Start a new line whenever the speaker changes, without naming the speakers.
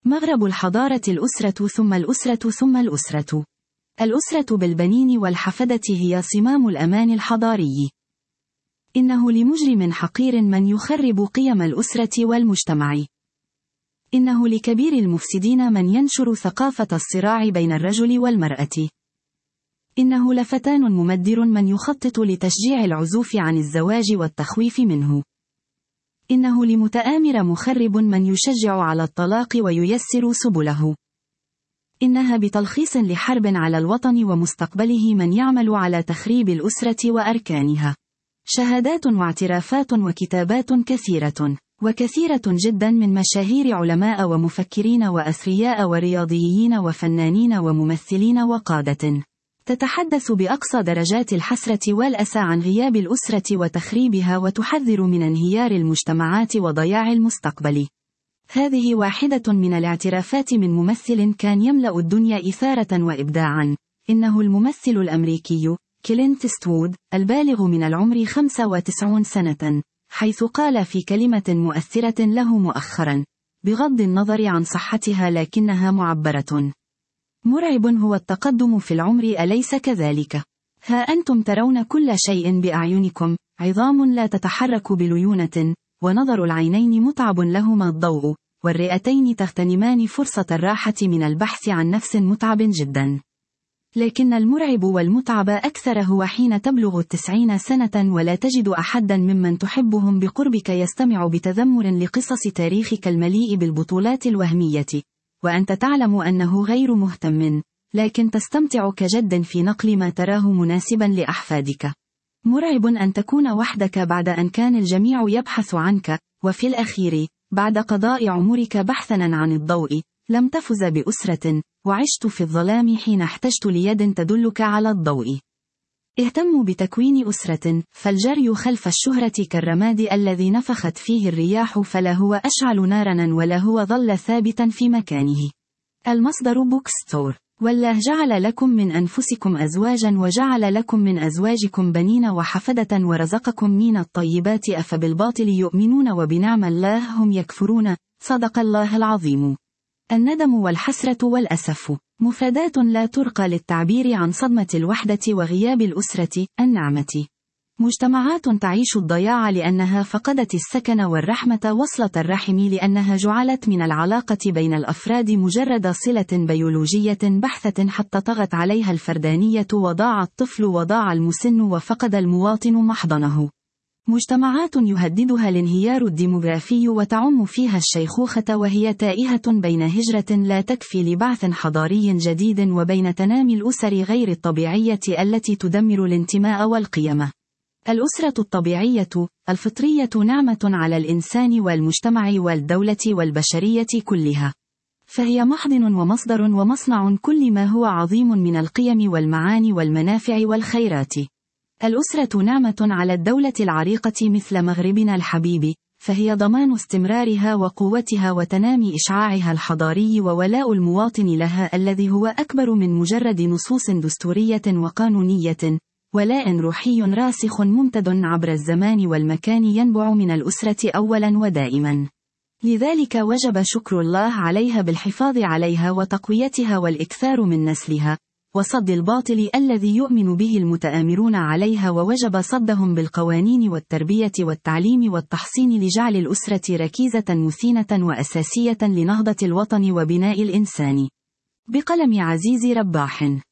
مغرب الحضارة الأسرة ثم الأسرة ثم الأسرة. الأسرة بالبنين والحفدة هي صمام الأمان الحضاري. إنه لمجرم حقير من يخرب قيم الأسرة والمجتمع. إنه لكبير المفسدين من ينشر ثقافة الصراع بين الرجل والمرأة. إنه لفتان ممدر من يخطط لتشجيع العزوف عن الزواج والتخويف منه. إنه لمتآمر مخرب من يشجع على الطلاق وييسر سبله. إنها بتلخيص لحرب على الوطن ومستقبله من يعمل على تخريب الأسرة وأركانها. شهادات واعترافات وكتابات كثيرة جدا من مشاهير علماء ومفكرين وأثرياء ورياضيين وفنانين وممثلين وقادة، تتحدث بأقصى درجات الحسرة والأسى عن غياب الأسرة وتخريبها، وتحذر من انهيار المجتمعات وضياع المستقبل. هذه واحدة من الاعترافات من ممثل كان يملأ الدنيا إثارة وإبداعا. إنه الممثل الأمريكي كلينت إيستوود، البالغ من العمر 95 سنة، حيث قال في كلمة مؤثرة له مؤخرا، بغض النظر عن صحتها لكنها معبرة: مرعب هو التقدم في العمر، أليس كذلك؟ ها أنتم ترون كل شيء بأعينكم، عظام لا تتحرك بليونة، ونظر العينين متعب لهما الضوء، والرئتين تغتنمان فرصة الراحة من البحث عن نفس متعب جدا. لكن المرعب والمتعب أكثر هو حين تبلغ 90 سنة ولا تجد أحدا ممن تحبهم بقربك يستمع بتذمر لقصص تاريخك المليء بالبطولات الوهمية، وأنت تعلم أنه غير مهتم، لكن تستمتع كجد في نقل ما تراه مناسبا لأحفادك. مرعب أن تكون وحدك بعد أن كان الجميع يبحث عنك، وفي الأخير، بعد قضاء عمرك بحثا عن الضوء، لم تفز بأسرة، وعشت في الظلام حين احتجت ليد تدلك على الضوء. اهتموا بتكوين أسرة، فالجري خلف الشهرة كالرماد الذي نفخت فيه الرياح، فلا هو أشعل نارا ولا هو ظل ثابتا في مكانه. المصدر بوكستور. والله جعل لكم من أنفسكم أزواجا وجعل لكم من أزواجكم بنين وحفدة ورزقكم من الطيبات أفبالباطل يؤمنون وبنعم الله هم يكفرون. صدق الله العظيم. الندم والحسرة والأسف مفردات لا ترقى للتعبير عن صدمة الوحدة وغياب الأسرة. النعمة. مجتمعات تعيش الضياع لأنها فقدت السكن والرحمة، وصلة الرحم لأنها جعلت من العلاقة بين الأفراد مجرد صلة بيولوجية بحثة حتى طغت عليها الفردانية، وضاع الطفل وضاع المسن وفقد المواطن محضنه. مجتمعات يهددها الانهيار الديموغرافي وتعم فيها الشيخوخة، وهي تائهة بين هجرة لا تكفي لبعث حضاري جديد وبين تنامي الأسر غير الطبيعية التي تدمر الانتماء والقيم. الأسرة الطبيعية الفطرية نعمة على الإنسان والمجتمع والدولة والبشرية كلها، فهي محضن ومصدر ومصنع كل ما هو عظيم من القيم والمعاني والمنافع والخيرات. الأسرة نعمة على الدولة العريقة مثل مغربنا الحبيب، فهي ضمان استمرارها وقوتها وتنامي إشعاعها الحضاري وولاء المواطن لها الذي هو أكبر من مجرد نصوص دستورية وقانونية. ولاء روحي راسخ ممتد عبر الزمان والمكان ينبع من الأسرة أولا ودائما. لذلك وجب شكر الله عليها بالحفاظ عليها وتقويتها والإكثار من نسلها، وصد الباطل الذي يؤمن به المتآمرون عليها، ووجب صدهم بالقوانين والتربية والتعليم والتحصين لجعل الأسرة ركيزة مثينة وأساسية لنهضة الوطن وبناء الإنسان. بقلم عزيز رباح.